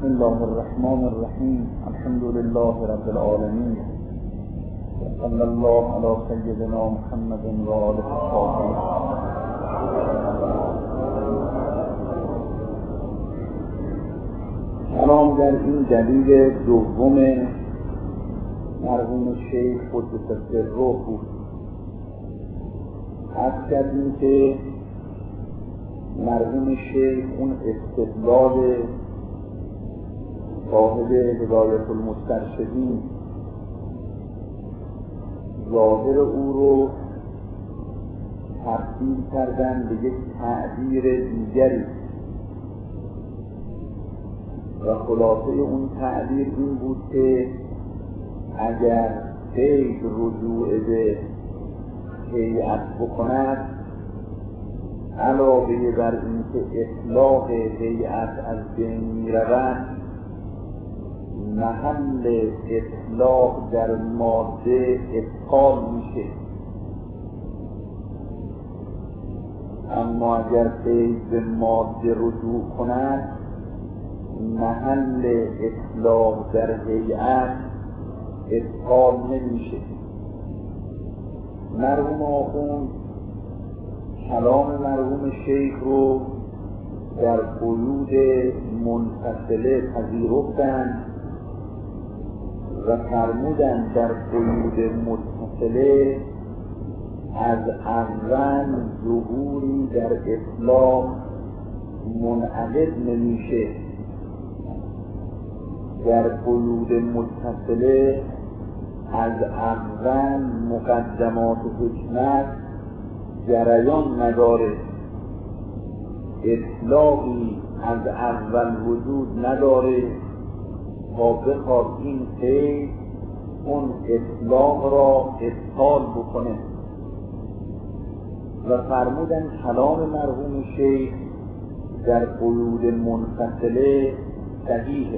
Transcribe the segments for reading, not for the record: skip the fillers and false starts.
بسم الله الرحمن الرحیم. الحمد لله رب العالمین. صلی الله علی سیدنا محمد و آله الطاهرین. سلام در این دلیل دوم مرحوم شیخ قدس سره بود. عرض کردیم که مرحوم شیخ اون استدلال صاحب هدایت المسترشدین ظاهر او رو تبدیل کردن به یک تعبیر دیگری و خلاصه اون تعبیر این بود که اگر غیر رجوع به هیئت بکند، علاوه بر این که اصلاح هیئت از بین می‌رود، محل اصلاح در ماده ادخال میشه. اما اگر غیر به ماده رجوع کند، محل اصلاح در هیئت ادخال نمیشه. مرحوم آخوند کلام مرحوم شیخ رو در قیود منفصله پذیرفتند و فرمودند در قیود متصله از اول ظهوری در اصلاح منعقد نمیشه. در قیود متصله از اول مقدمات حکمت جریان نداره، اصلاحی از اول وجود نداره تا بخواد این قید اون اصلاح را ابطال بکنه. و فرمودن کلام مرحوم شیخ در قیود منفصله صحیحه.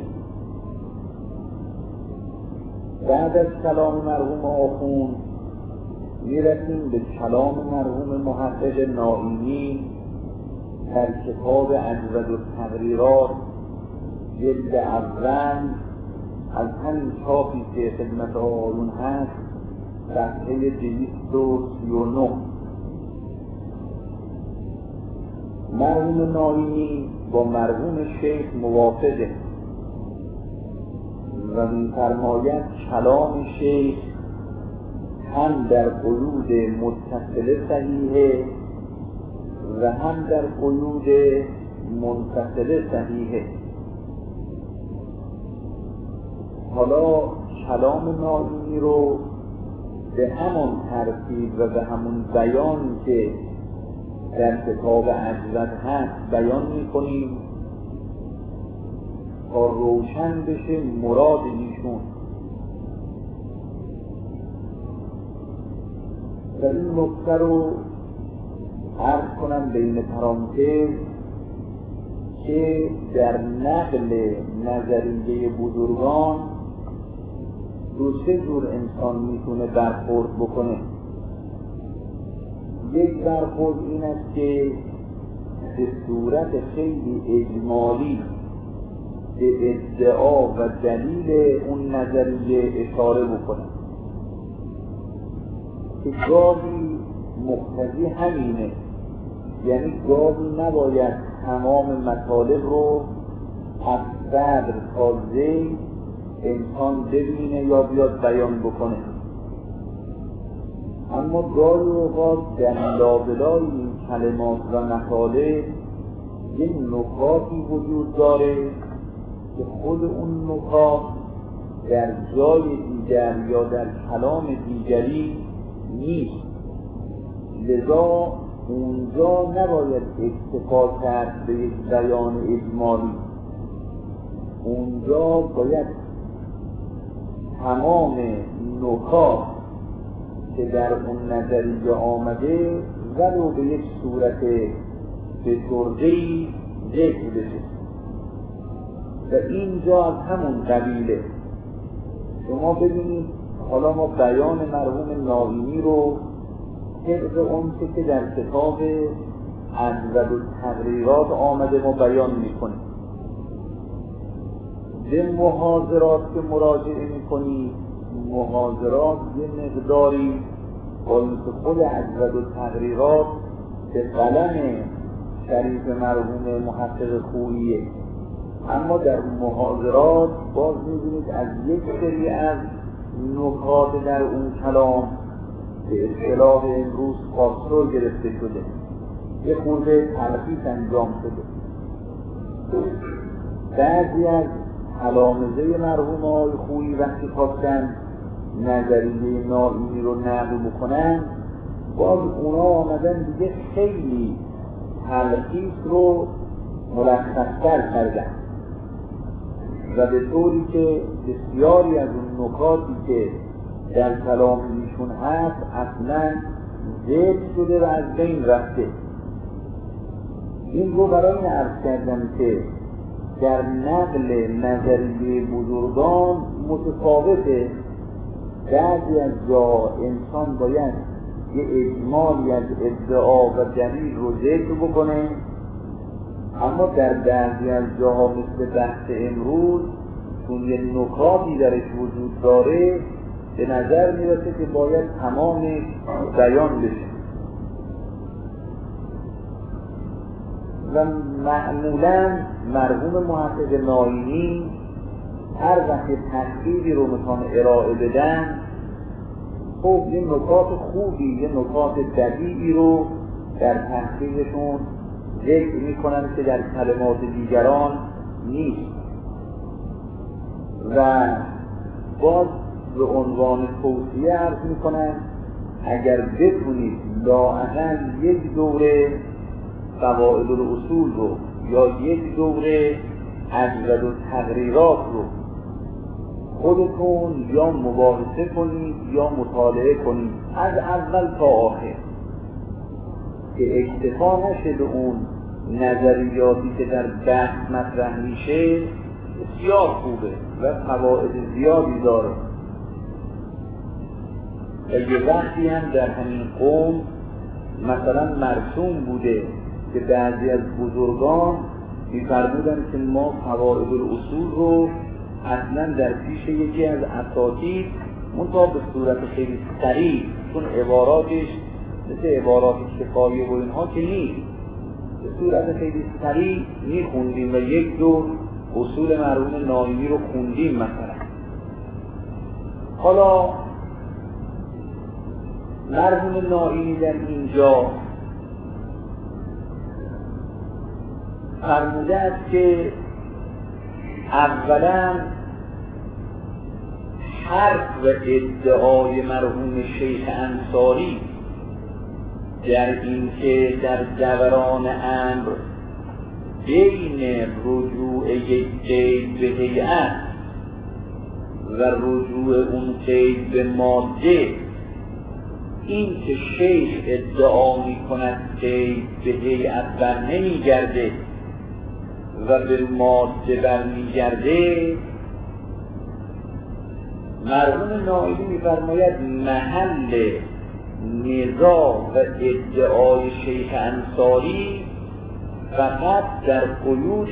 بعد از کلام مرحوم آخوند میرسیم به کلام مرحوم محقق نائینی در کتاب اجود التقریرات جلد اول از همین چاپی که خدمت آقایون هست، صفحه 239. مرحوم نائینی با مرحوم شیخ موافقه و می‌فرماید کلام شیخ هم در قیود متصله صحیحه و هم در قیود منفصله صحیحه. حالا کلام نائینی رو به همون ترتیب و به همون بیان که در کتاب اجود هست بیان می‌کنیم تا روشن بشه مراد ایشون. و این نکته رو عرض کنم بین پرانتز که در نقل نظریه بزرگان دو سه جور انسان میتونه برخورد بکنه. یک برخورد این است که به صورت خیلی اجمالی به ادعا و دلیل اون نظریه اشاره بکنه که گاهی مقتضی همینه، یعنی گاهی نباید تمام مطالب رو از صدر تا ذیل انسان ببینه یا بیاد بیان بکنه. اما گاهی اوقات در لابلای این کلمات و مطالب یک نکاتی وجود داره که خود اون نکات در جای دیگر یا در کلام دیگری نیست. لذا اونجا نباید اکتفا کرد به یک بیان اجمالی، اونجا باید تمام نکات که در اون نظریه آمده ولو به یک صورت فسرده‌ای ذکر بشه. و اینجا از همون قبیله شما ببینید. حالا ما بیان مرحوم نائینی رو طبق اون که در کتاب اجود التقریرات آمده ما بیان میکنیم. به محاضرات که مراجعه میکنید، محاضرات یه مقداری با اینکه خود اجود و تقریرات به قلم شریف مرحوم محقق خوییه، اما در محاضرات باز می‌بینید از یک سری از نکات در اون کلام به اصطلاح امروز پاسور گرفته شده، یه خورده تلخیص انجام شده. بعضی از علامزه مرحوم آقای خویی وقتی خواستن نظریه نائینی رو نقل بکنن، باز اونا آمدن دیگه خیلی تلخیص رو ملخص‌تر کردن و به طوری که بسیاری از اون نکاتی که در کلام ایشون هست اصلا ذکر شده و از بین رفته. این رو برای این عرض کردم که در نقل نظریه بزرگان متفاوته. بعضی از جا انسان باید یه اجمالی از ادعا و دلیل رو ذکر بکنه، اما در بعضی از جاها مثل بحث امروز چون یه نکاتی درش وجود داره به نظر میرسه که باید تمامش بیان بشه و معمولا مرحوم محقق نائینی هر وقت تحقیقی رو میخوان ارائه بدن، خب یه نکات خوبی، یه نکات دقیقی رو در تحقیقشون ذکر میکنن که در کلمات دیگران نیست و باز به عنوان توصیه عرض میکنن اگر بتونید لااقل یک دوره قواعد الاصول رو یا یک دوره اجود و تقریرات رو خودتون یا مباحثه کنید یا مطالعه کنید از اول تا آخر که اکتفا نشه به اون نظریاتی که در بحث مطرح میشه. بسیار خوبه و فواید زیادی داره و یه وقتی هم در همین قوم مثلا مرسوم بوده که بعضی از بزرگان می‌فرمودن که ما قواعد الاصول رو اصلا در پیش یکی از اساتید منتها به صورت خیلی سریع، چون عباراتش مثل عبارات کفایه و اینها که نیست، به صورت خیلی سریع میخوندیم و یک دور اصول مرحوم نائینی رو خوندیم مثلا. حالا مرحوم نائینی در اینجا فرموده است که اولا حرف و ادعای مرحوم شیخ انصاری در این که در دوران امر بین رجوع یک قید به هیئت و رجوع اون قید به ماده، این که شیخ ادعا می کند قید به هیئت بر نمی گرده و به ماده بر می گرده، مرحوم نائینی می فرماید محل نزاع و ادعای شیخ انصاری فقط در قیود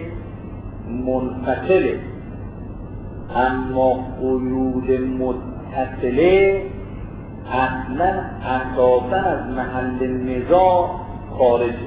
منفصله، اما قیود متصله اصلا اساسا از محل نزاع خارجه.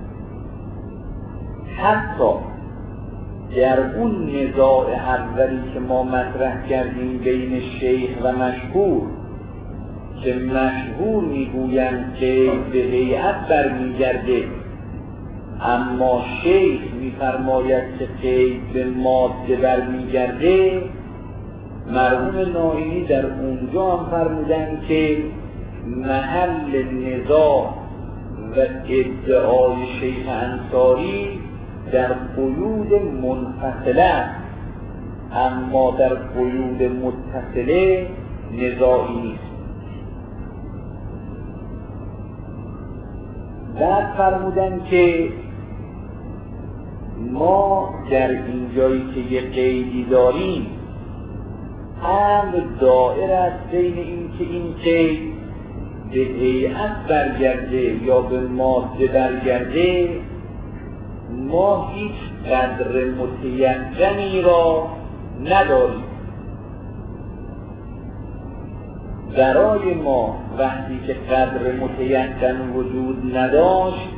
حتی در اون نزاع اولی که ما مطرح کردیم بین شیخ و مشهور که مشهور میگویند که به هیئت برمیگرده، اما شیخ میفرماید که قید به ماده برمیگرده، مرحوم نائینی در اونجا هم فرمودن که محل نزاع و ادعای شیخ انصاری در قیود منفصله، اما در قیود متصله نزاعی نیست. بعد فرمودن که ما در این جایی که یه قیدی داریم امر دائر است بین این که این قید به هیئت برگرده یا به ماده برگرده، ما هیچ قدر متیقنی را نداریم. برای ما وقتی که قدر متیقن وجود نداشت،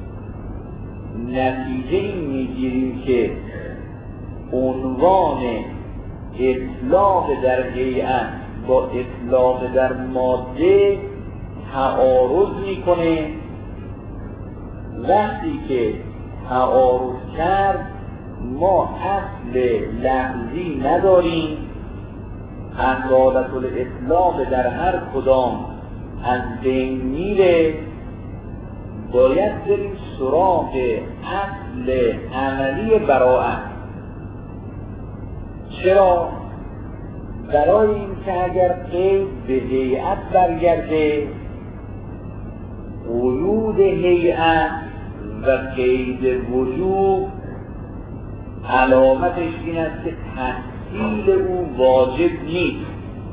نتیجه این میگیریم که عنوان اطلاق در هیئت با اطلاق در ماده تعارض میکنه. وقتی که تعارض کرد ما اصل لفظی نداریم، اصالت الاطلاق در هر کدام از بین میره، باید بریم سراغ اصل عملی براءت. چرا؟ برای این که اگر قید به هیئت برگرده، قیود هیئت و قید وجوب علامتش این است که تحصیل او واجب نیست.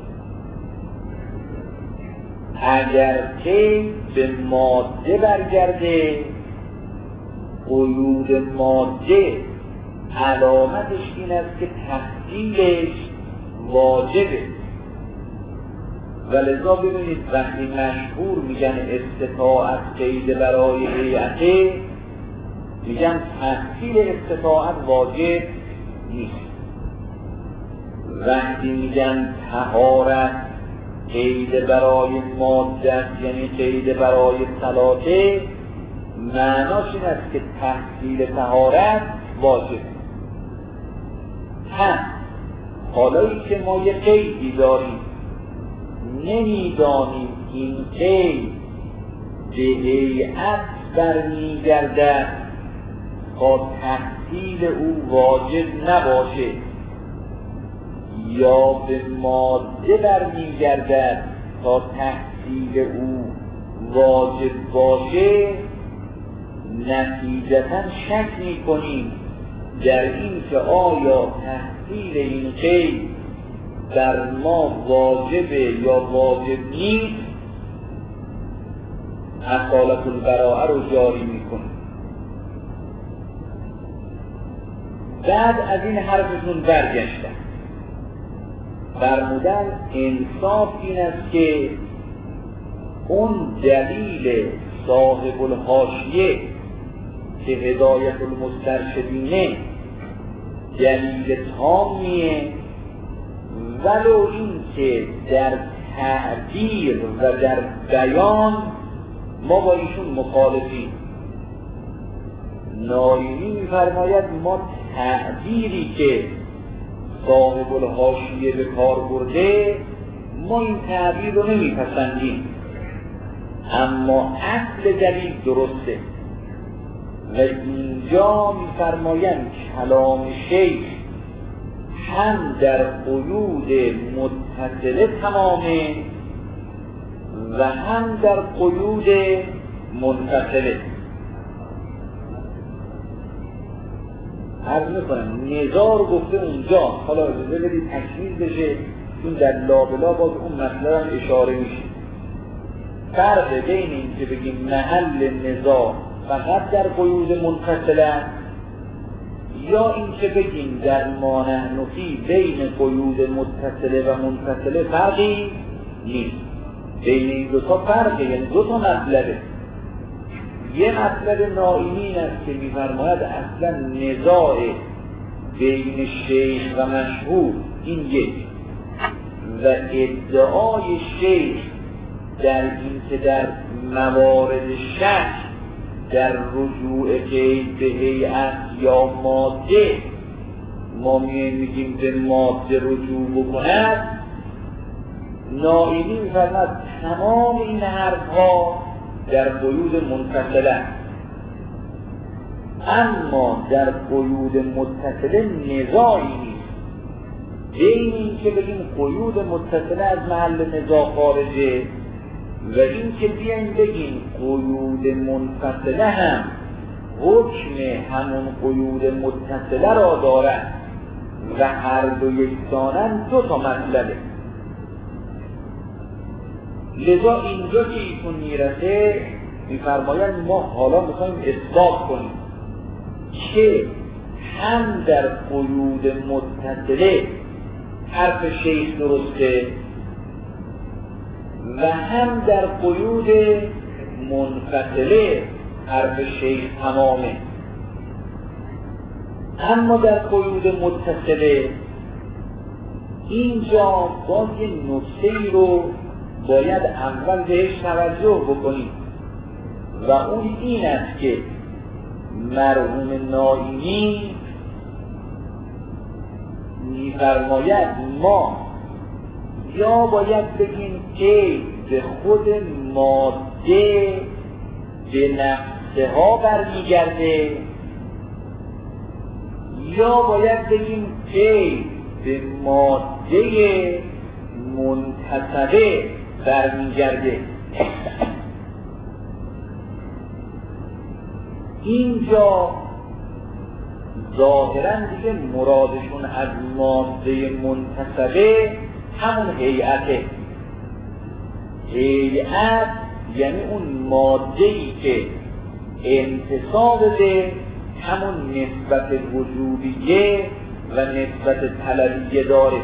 اگر قید به ماده برگرده، قیود ماده علامتش این است که تحصیلش واجبه. ولذا ببینید وقتی مشهور میگن استطاعت قید برای هیئت، میگن تحصیل استطاعت واجب نیست. وقتی میگن طهارت قید برای ماده یعنی قید برای صلاته، معناش این است که تحصیل طهارت واجب. حالایی که ما یه قیدی داریم، نمیدانیم این قید به هیئت برمیگردد تا تحصیل او واجب نباشه یا به ماده برمیگردد تا تحصیل او واجب باشه، نتیجتاً شک میکنیم در این که آیا تحصیل این قید در ما واجبه یا واجب نیست. اصالت البراءه رو جاری میکنیم. بعد از این حرفشون برگشتن، فرمودن انصاف این است که اون دلیل صاحب الحاشیه که هدایت المسترشدینه دلیل تامیه، ولو این که در تعبیر و در بیان ما با ایشون مخالفیم. نایمی می‌فرماید ما تعبیری که صاحب الحاشیه به کار برده، ما این تعبیر رو نمیپسندیم، اما اصل دلیل درسته. و اینجا می‌فرمایند کلام شیخ هم در قیود متصله تمامه و هم در قیود منفصله. عرض میکنم نزار گفته اونجا، حالا اجازه بدید تکمیل بشه چون در لابلا باز اون مسئله هم اشاره میشه. فرق بین این که بگیم محل نزار فقط در قیود منفصله یا این که بگیم در ما نحن فی بین قیود متصله و منفصله فرقی نیست. بین این دو تا فرقه، یعنی دو تا مطلبه. یه مطلب نائینی این است که می‌فرماید اصلا نزاع بین شیخ و مشهور این یک، و ادعای شیخ در این که در موارد شک در رجوع قید به هیئت یا ماده ما میگیم به ماده رجوع بکند. نائینی می‌فرماید تمام این حرف‌ها در قیود منفصله، اما در قیود متصله نزاعی نیست. بین این که بگیم قیود متصله از محل نزاع خارجه و این که بیایم بگیم قیود منفصله هم حکم همون قیود متصله را دارد و هر دو یکسانن دو تا مطلبه. لذا اینجا که ایشون میرسه میفرمایند ما حالا میخوایم اثبات کنیم که هم در قیود متصله حرف شیخ درسته و هم در قیود منفصله حرف شیخ تمامه. اما در قیود متصله اینجا باز یه نکته‌ای رو باید اول بهش توجه بکنیم و اون این است که مرحوم نائینی می‌فرماید ما یا باید بگیم که به خود ماده به نفسه ها برمیگرده یا باید بگیم که به ماده منتصبه برمیگرده. اینجا ظاهراً دیگه مرادشون از ماده منتصبه همون هیئته. هیئت یعنی اون ماده‌ای که انتصاب به همون نسبت وجودیه و نسبت طلبیه داره.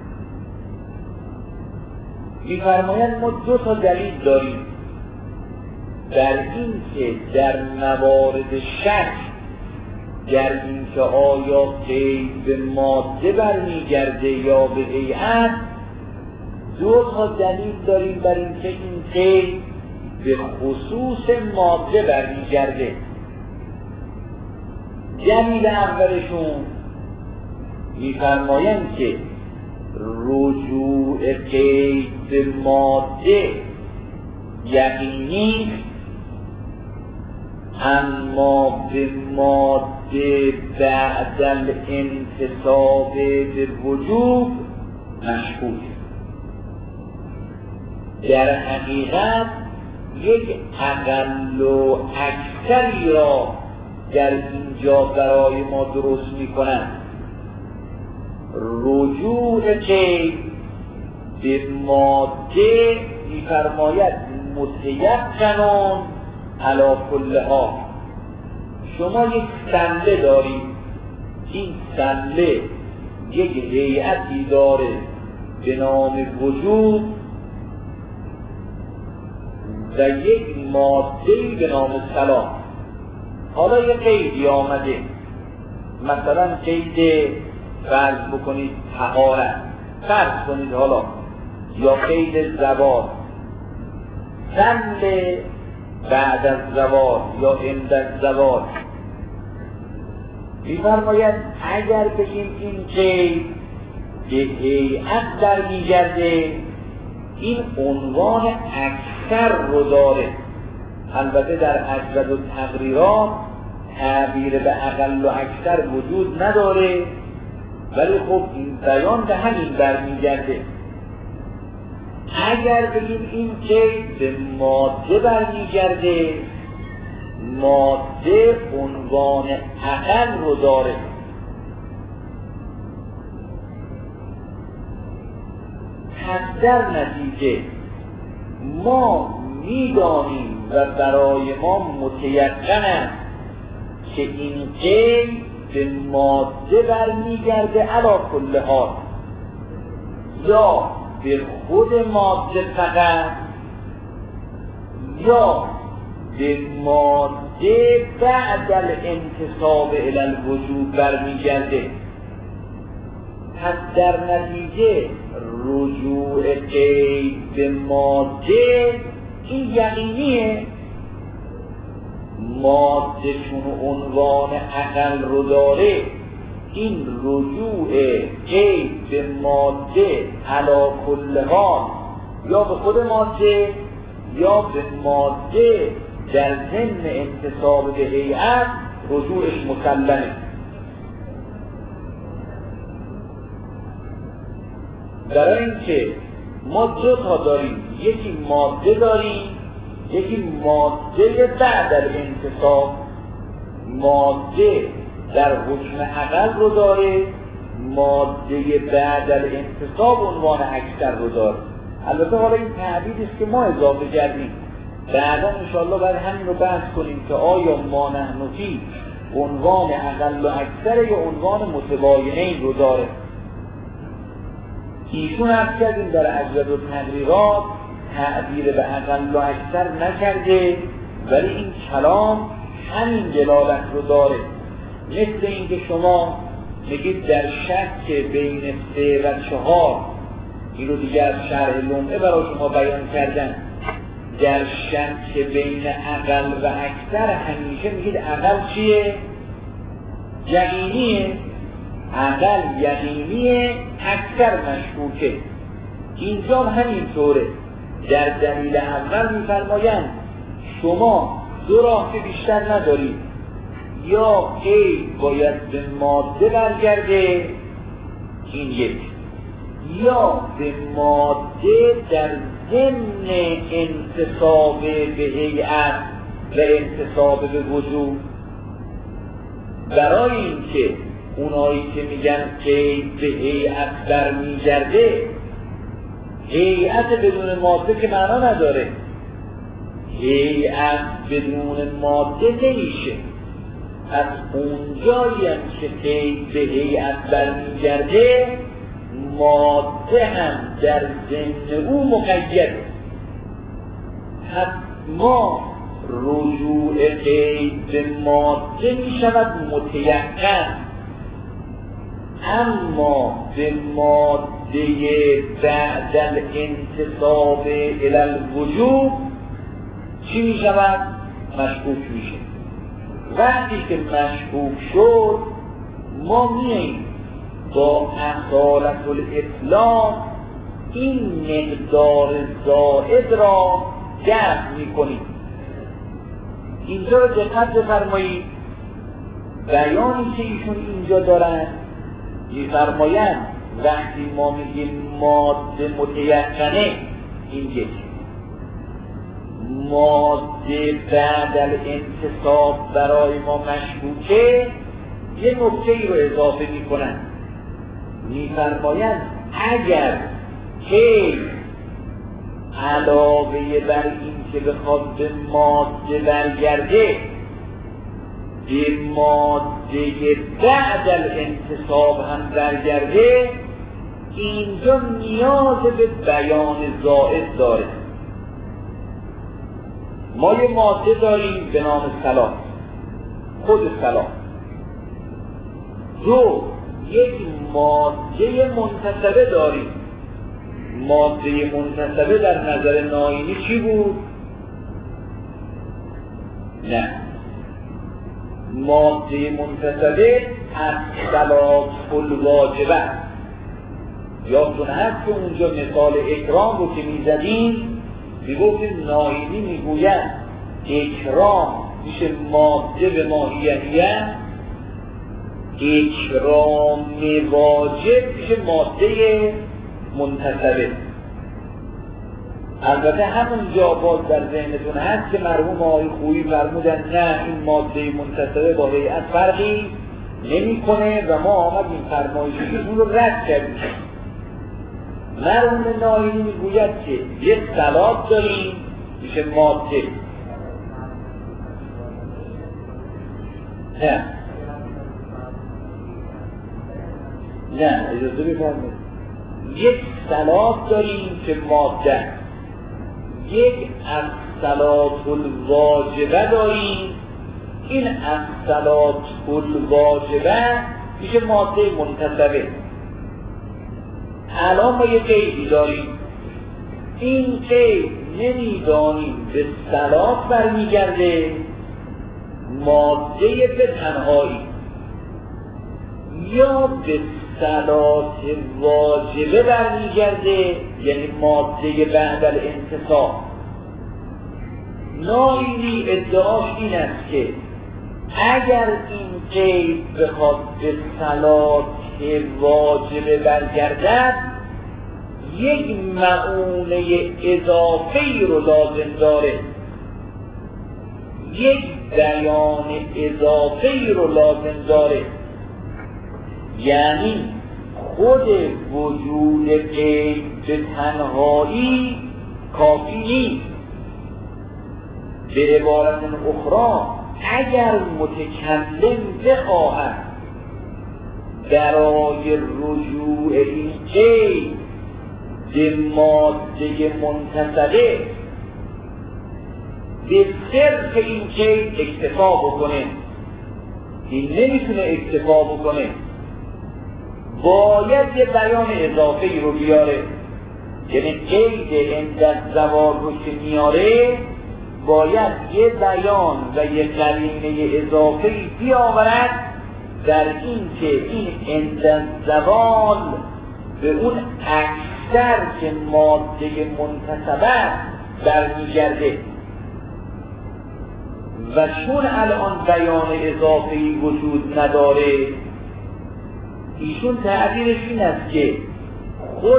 می‌فرمایند ما دو تا دلیل داریم در این که در موارد شک در این که آیا قید به ماده برمیگرده یا به هیئت، دو تا دلیل داریم بر این که این قید به خصوص ماده برمیگرده. دلیل اولشون می‌فرمایند که رجوع قید به ماده یقینی اما به ماده بعد الانتصاب به وجود مشهود. در حقیقت یک اقل و اکثری را در اینجا برای ما درست می‌کنند. رجوع قید به ماده می‌فرماید متیقنون علی کل حال. شما یک سله دارید، این سله یک هیئتی داره به نام وجود و یک ماده‌ای به نام سلام. حالا یک قیدی آمده، مثلا قید فرض بکنید طهارت، فرض کنید حالا، یا قید زوال، سله بعد از زوال یا عند الزوال. می‌فرماید اگر بگیم این قید به هیئت برمیگرده، این عنوان اکثر رو داره. البته در اجزا و تقریرات تعبیر به اقل و اکثر وجود نداره، ولی خب این بیان به همین برمیگرده. اگر بگیم این قید به ماده برمیگرده، ماده عنوان اقل رو داره. پس در نتیجه ما میدانیم و برای ما متیقن است که این قید به ماده برمیگرده علی کل حال، یا به خود ماده فقط یا به ماده بعد الانتصاب الی الوجود برمیگرده. پس در نتیجه رجوع قید به ماده این یقینیه، ماده چون عنوان اقل رو داره، این رجوع قید به ماده علی کل حال یا به خود ماده یا به ماده در ضمن انتصاب به هیئت رجوعش مسلمه. برای اینکه ما دو تا داریم، یکی ماده داریم، یکی ماده بعد الانتصاب. ماده در حکم اقل رو داره، ماده بعد الانتصاب عنوان اکثر رو داره. البته حالا این تعبیری است که ما اضافه کردیم، بعدا انشاءالله باید همین رو بحث کنیم که آیا ما نحن فی عنوان اقل و اکثر یا عنوان متباینین رو داره. ایشون عرض کردیم در اجزا و تقریرات تعبیر به اقل و اکثر نکرده، ولی این کلام همین دلالت رو داره. مثل اینکه شما میگید در شک بین 3 و 4، این رو دیگه از شرح لمعه برای شما بیان کردن، در شک بین اقل و اکثر همیشه میگید اقل چیه؟ یقینیه. اقل یقینیه، اکثر مشکوکه. اینجا همینطوره. در دلیل اول میفرمایند شما 2 راه که بیشتر ندارید، یا قید باید به ماده برگرده، این یک، یا به ماده در ضمن انتصاب به هیئت و انتصاب به وجود. برای اینکه اونایی که میگن قید به هیئت برمیگرده، هیئت بدون ماده که معنا نداره، هیئت بدون ماده نمیشه. از اونجایی هم که قید به هیئت برمیگرده، ماده هم در ضمن او مقیده. حتما رجوع قید به ماده می شود متیقن، اما به ماده بعد الانتصاب الی الوجوب چی می شود؟ مشکوک میشه. وقتی که مشکوک شد، ما میاییم با اصالت الاطلاق این مقدار زائد را دفع میکنیم. اینجا رو دقت بفرمایید، بیانی که ایشون اینجا دارن میفرمایند وقتی ما میگیم ماده متیقنه، این یک، ماده بعد الانتصاب برای ما مشکوکه، یه نکته ای رو اضافه میکنن، میفرمایند اگر که علاوه بر این که بخواد به ماده برگرده، به ماده بعد الانتصاب هم برگرده، اینجا نیاز به بیان زائد داره. ما یه ماده داریم به نام سلام، خود سلام. 2 یک ماده منتصبه داریم. ماده منتصبه در نظر ناینی چی بود؟ نه، ماده منتصبه از صلات الواجبه. یادتون هست که اونجا مثال اکرام رو که میزدیم، میگفتیم ناینی میگوید اکرام میشه ماده به ماهیتیه، اکرام واجب میشه ماده منتصبه. البته همونجا باز در ذهنتون هست که مرحوم آقای خویی فرمودن نه، این ماده منتصبه با هیئت فرقی نمیکنه و ما آمدیم فرمایششون رو رد کردیم. مرحوم ناینی میگوید که یک صلات داریم میشه ماده. نه اجازه بفرمایید، یک صلات داریم که ماده، یک الصلات الواجبه داریم، این الصلات الواجبه میشه ماده منتصبه. الان ما یک قیدی داریم، این قید نمیدانیم به صلات برمیگرده ماده به تنهایی یا به صلات واجبه برمیگرده، یعنی ماده بعد الانتصاب. ناینی ادعاش این است که اگر این قید بخواد به صلات واجبه برگردد، یک معونه اضافی رو لازم داره، یک بیان اضافی رو لازم داره. یعنی خود وجود قید به تنهایی کافی نیست. به عبارت اخرى اگر متکلم بخواهد برای رجوع این قید به ماده منتصبه به صرف این قید اکتفا بکنه، این نمیتونه اکتفا بکنه، باید یه بیان اضافه‌ای رو بیاره. یعنی قید عندالزوال رو که میاره باید یه بیان و یه قرینه اضافه‌ای بیاورد در این که این عندالزوال به اون اکثر که ماده منتصبه برمیگرده و چون الان بیان اضافه‌ای وجود نداره، ایشون تعبیرش این است که خود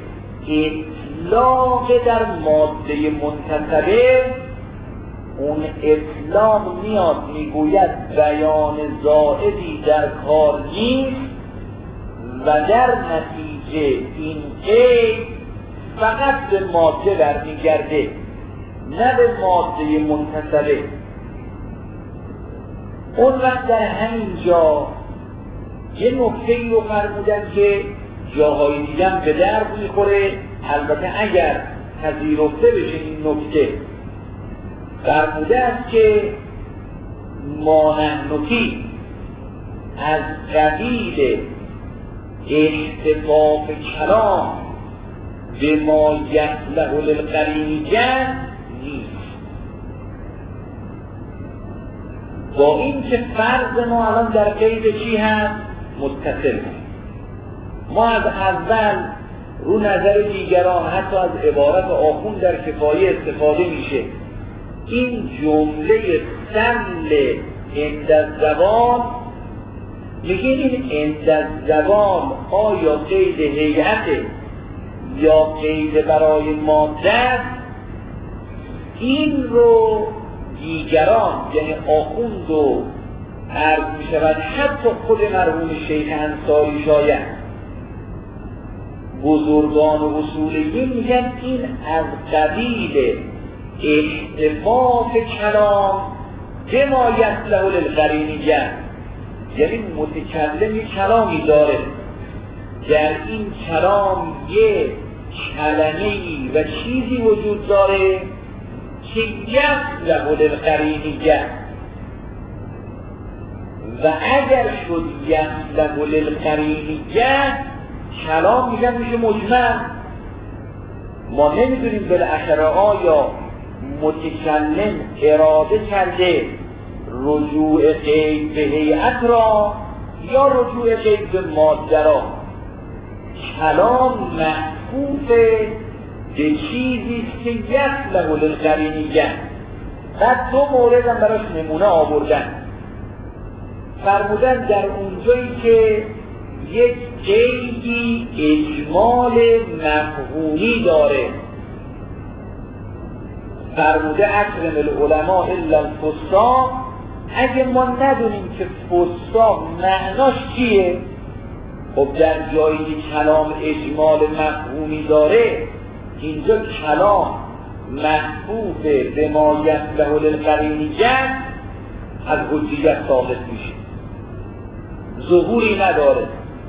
اطلاق در ماده منتصبه، اون اطلاق میاد میگوید بیان زائدی در کار نیست و در نتیجه این قید فقط به ماده برمیگرده نه به ماده منتصبه. اون وقت در همین جا یه نکته‌ای رو فرمودن که جاهای دیدن به درد میخوره، البته اگر پذیرفته بشه این نکته. فرموده است که ما نحن فی از قبیل اختفاف کلام به ما یصلح للقرینیه نیست. با این که فرض ما الان در قید چی هست؟ متصل. ما از اول رو نظر دیگران حتی از عبارت آخوند در کفایه استفاده میشه. این جمله سمل عندالزوال میگه این عندالزوال آیا قید هیئت یا قید برای ماده؟ این رو دیگران یعنی آخوند و عرض می شود حتی خود مرحوم شیخ انصاری شاید بزرگان و اصولیین میگن این از قبیل اختفاف کلام به ما یصلح للقرینیه، یعنی متکلم یک کلامی داره، در این کلام یک کلمه‌ای و چیزی وجود داره که یصلح للقرینیه و اگر شد یصلح للقرینیه کلام میگن میشه مجمل. ما نمیدونیم بالاخره آیا متکلم اراده کرده رجوع قید به هیئت را یا رجوع قید به ماده را. کلام محفوظ به چیزی که یصلح للقرینیه. بعد دو مورد هم براش نمونه آوردن. فرمودن در اونجایی که یک قیدی اجمال مفهومی داره، فرموده اکرم العلماء الا الفصاح، اگه ما ندونیم که فصاح معناش چیه، خب در جایی کلام اجمال مفهومی داره اینجا کلام محفوظ به ما یصلح للقرینیه از حجیت ثابت میشه، ظهوری نداره.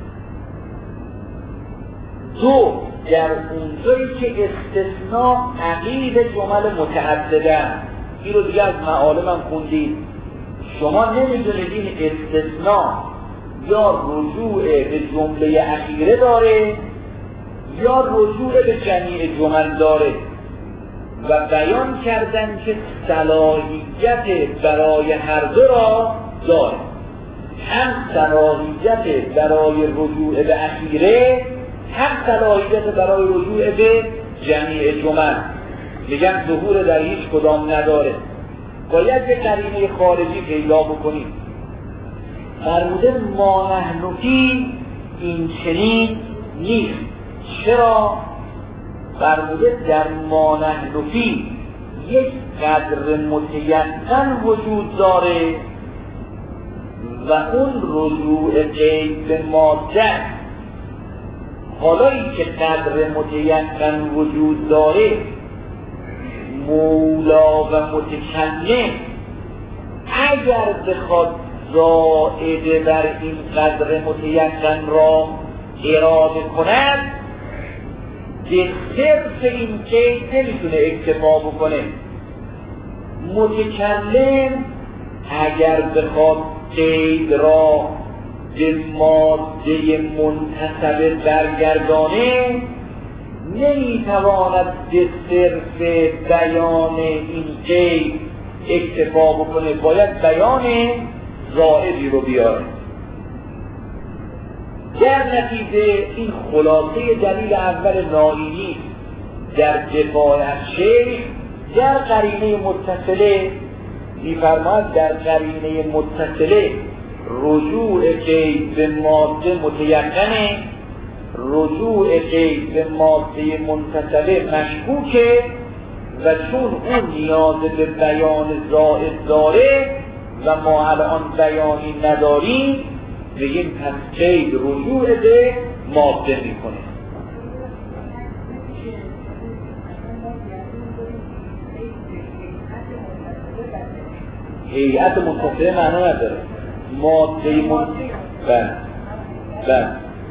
دو، در اونجایی که استثناء عقیب جمل متعدده، این رو دیگه از معالمم خوندید، شما نمیدونید این استثناء یا رجوع به جمله اخیره داره یا رجوع به جمیع جمل داره و بیان کردن که صلاحیت برای هر دو را داره، هم صلاحیت برای رجوع به اخیره هم صلاحیت برای رجوع به جمیع جمل. میگن ظهور در هیچ کدام نداره، باید یه قرینه خارجی پیدا بکنیم. فرموده ما نحن فی این چنین نیست. چرا؟ فرموده در ما نحن فی یک قدر متیقن وجود داره و اون رجوع قید به ماده. حالایی که قدر متیقن وجود داره، مولا و متکلم اگر بخواد زائده بر این قدر متیقن را اراده کند به صرف این قید نمیتونه اکتفا بکنه. متکلم اگر بخواد قید را به ماده منتسبه برگردانه نمیتواند به صرف بیان این قید اکتفا بکنه، باید بیان زائدی رو بیاره. در نتیجه این خلاصه دلیل اول نائینی در دفاع از شیخ در قرینه متصله می‌فرماید در قرینه متصله رجوع قید به ماده متیقنه، رجوع قید به ماده منتسبه مشکوکه و چون اون نیاز به بیان زائد داره و ما الان بیانی نداریم بگیم پس قید رجوع به ماده میکنه. هیئت منتسبه معنا نداره، ماده منتسبه. بله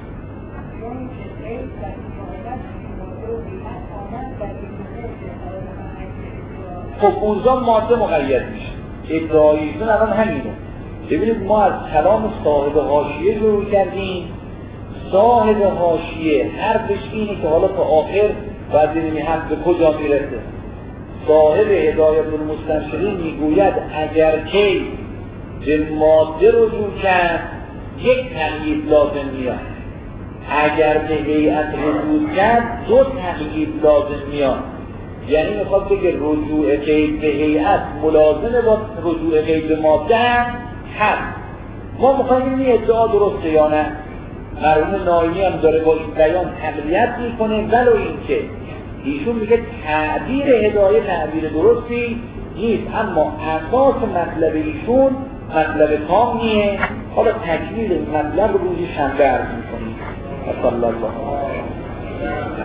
خب اونجا ماده مقید میشه. ادعایشون الان همینه. ببینید ما از کلام صاحب حاشیه شروع کردیم. صاحب حاشیه حرفش اینه که حالا تا آخر باید ببینیم حرف به کجا میرسه. صاحب هدایت المستنشقین میگوید اگر که به ماده رجوع کرد یک تقیید لازم میاد، اگر به هیئت رجوع کرد دو تقیید لازم میاد. یعنی میخواد بگه رجوع قید به هیئت ملازمه با رجوع قید به ماده هم هست. ما میخوایم این ادعا درسته یا نه؟ مرحوم نائینی هم داره با این بیان تقویت میکنه، ولو اینکه ایشون میگه تعبیر هدایه تعبیر درستی نیست، اما اساس مطلب ایشون مطلب تامیه. حالا تکمیل این مطلب رو روزی شنبه عرض میکنیم. صلی الله علیه و